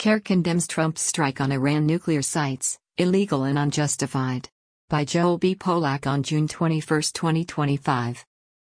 CAIR condemns Trump's strike on Iran nuclear sites, illegal and unjustified. By Joel B. Polak on June 21, 2025.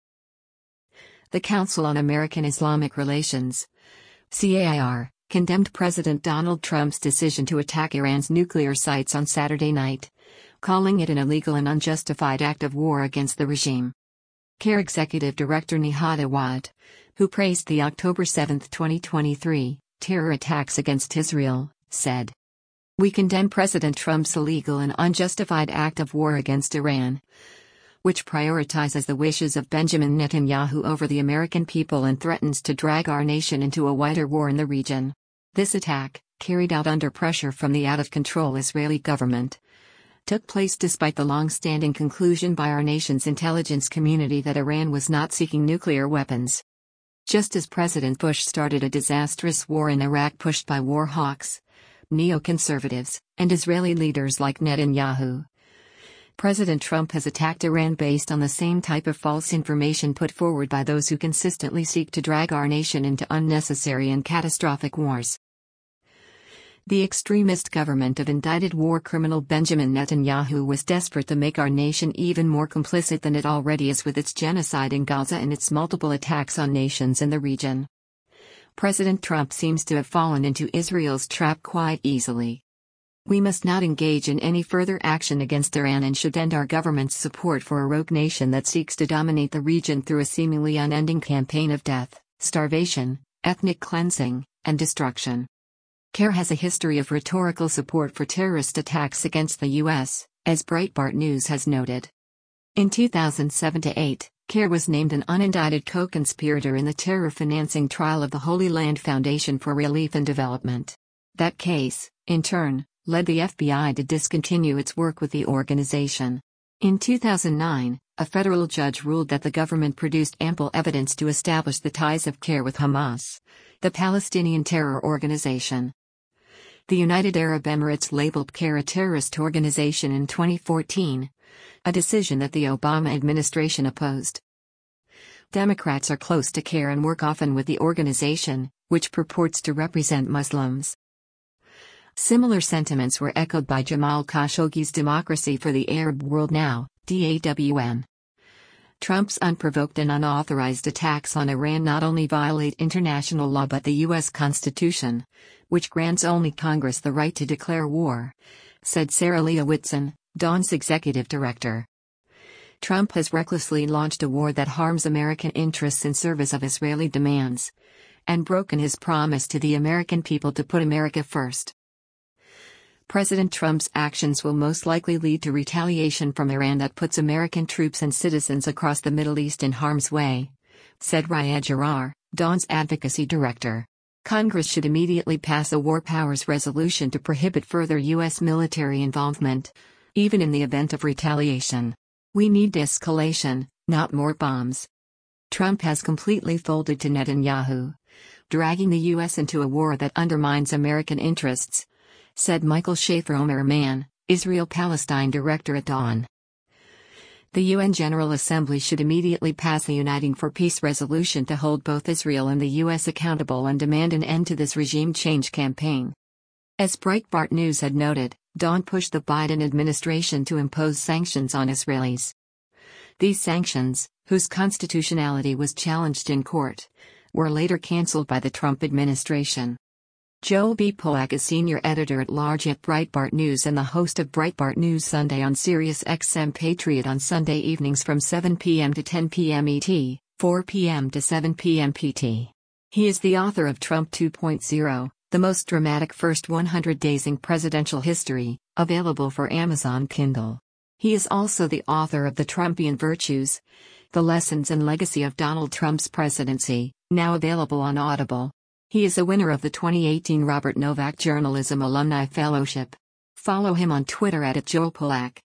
The Council on American Islamic Relations, CAIR, condemned President Donald Trump's decision to attack Iran's nuclear sites on Saturday night, calling it an illegal and unjustified act of war against the regime. CAIR Executive Director Nihad Awad, who praised the October 7, 2023, terror attacks against Israel, said, "We condemn President Trump's illegal and unjustified act of war against Iran, which prioritizes the wishes of Benjamin Netanyahu over the American people and threatens to drag our nation into a wider war in the region. This attack, carried out under pressure from the out-of-control Israeli government, took place despite the long-standing conclusion by our nation's intelligence community that Iran was not seeking nuclear weapons. Just as President Bush started a disastrous war in Iraq pushed by war hawks, neoconservatives, and Israeli leaders like Netanyahu, President Trump has attacked Iran based on the same type of false information put forward by those who consistently seek to drag our nation into unnecessary and catastrophic wars. The extremist government of indicted war criminal Benjamin Netanyahu was desperate to make our nation even more complicit than it already is with its genocide in Gaza and its multiple attacks on nations in the region. President Trump seems to have fallen into Israel's trap quite easily. We must not engage in any further action against Iran and should end our government's support for a rogue nation that seeks to dominate the region through a seemingly unending campaign of death, starvation, ethnic cleansing, and destruction." CAIR has a history of rhetorical support for terrorist attacks against the U.S., as Breitbart News has noted. In 2007-8, CAIR was named an unindicted co-conspirator in the terror financing trial of the Holy Land Foundation for Relief and Development. That case, in turn, led the FBI to discontinue its work with the organization. In 2009, a federal judge ruled that the government produced ample evidence to establish the ties of CAIR with Hamas, the Palestinian terror organization. The United Arab Emirates labeled CAIR a terrorist organization in 2014, a decision that the Obama administration opposed. Democrats are close to CAIR and work often with the organization, which purports to represent Muslims. Similar sentiments were echoed by Jamal Khashoggi's Democracy for the Arab World Now, DAWN. Trump's unprovoked and unauthorized attacks on Iran not only violate international law but the U.S. Constitution, which grants only Congress the right to declare war, said Sarah Leah Whitson, Dawn's executive director. Trump has recklessly launched a war that harms American interests in service of Israeli demands, and broken his promise to the American people to put America first. President Trump's actions will most likely lead to retaliation from Iran that puts American troops and citizens across the Middle East in harm's way, said Riyad Jarrar, Dawn's advocacy director. Congress should immediately pass a war powers resolution to prohibit further U.S. military involvement, even in the event of retaliation. We need de-escalation, not more bombs. Trump has completely folded to Netanyahu, dragging the U.S. into a war that undermines American interests, said Michael Schaeffer-Omerman, Israel-Palestine director at Dawn. The UN General Assembly should immediately pass a Uniting for Peace resolution to hold both Israel and the U.S. accountable and demand an end to this regime change campaign. As Breitbart News had noted, Dawn pushed the Biden administration to impose sanctions on Israelis. These sanctions, whose constitutionality was challenged in court, were later canceled by the Trump administration. Joel B. Polak is senior editor-at-large at Breitbart News and the host of Breitbart News Sunday on SiriusXM Patriot on Sunday evenings from 7 p.m. to 10 p.m. ET, 4 p.m. to 7 p.m. PT. He is the author of Trump 2.0, the most dramatic first 100 days in presidential history, available for Amazon Kindle. He is also the author of The Trumpian Virtues, The Lessons and Legacy of Donald Trump's Presidency, now available on Audible. He is a winner of the 2018 Robert Novak Journalism Alumni Fellowship. Follow him on Twitter @JoelPolak.